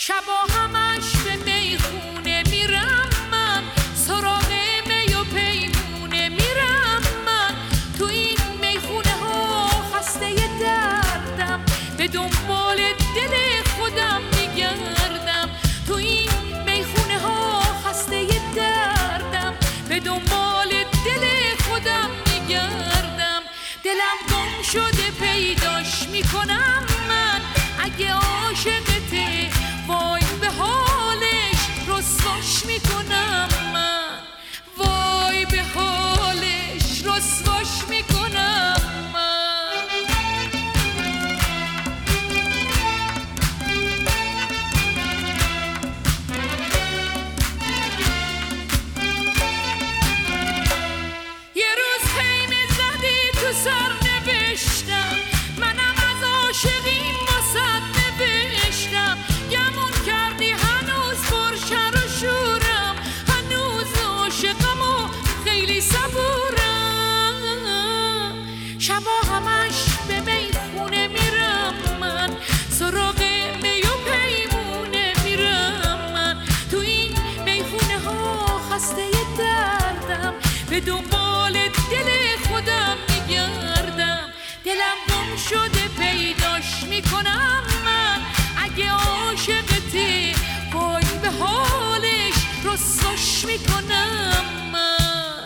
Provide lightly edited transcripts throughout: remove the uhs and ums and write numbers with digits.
شبا همش به میخونه میرم من، سراغ می و پیمونه میرم من. تو این میخونه ها خسته دردم، به دنبال دل خودم میگردم. تو این میخونه ها خسته دردم، به دنبال دل خودم میگردم. دلم گم شده پیداش میکنم من، اگه عاشقته وای به حالش رسواش میکنم من. وای به حالش رسواش میکنم من. یه روز خیمه زدی تو سر نوشتم، منم از عاشقین واسد نوشتم. گمون کردی هنوز پرشر و شورم، هنوز عاشقم و خیلی صبورم. شبا همش به میخونه میرم من، سراغ می و پیمونه میرم من. تو این میخونه ها خسته دردم، به دنبال دل خودم میگردم. دلم گم شده پیداش میکنم من، اگه عاشقتی وای به حالش رسواش میکنم من.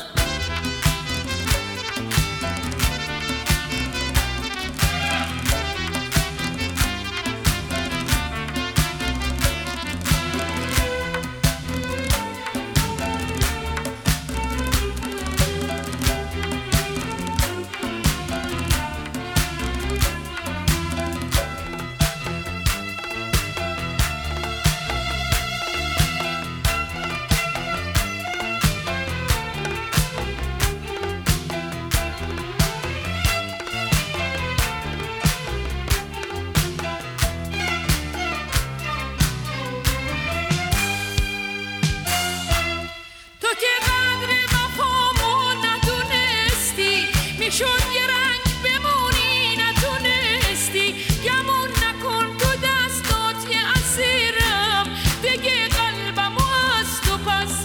تو که قدر وفامو ندونستی، میشد یه رنگ بمونی نتونستی. گمون نکن تو دستات یه اسیرم، بگه قلبمو از تو پس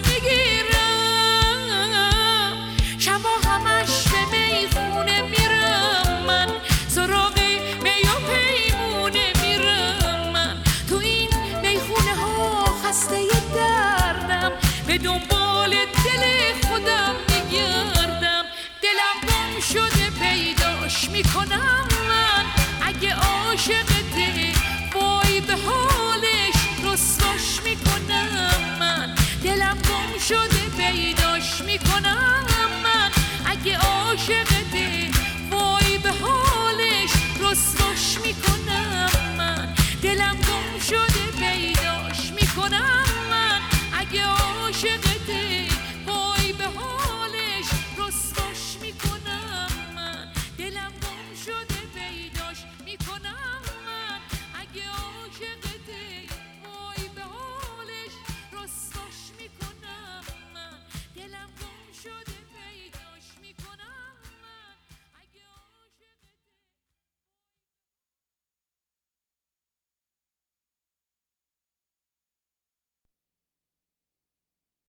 میگیرم. شبا همش به میخونه میرم من، سراغ می و پیمونه میرم من. تو این میخونه ها خسته دردم، به دنبال دل خودم میگردم. دلم گم شده پیداش میکنم من، اگه عاشقته وای به حالش رسواش میکنم من. دلم گم شده پیداش میکنم من، اگه عاشق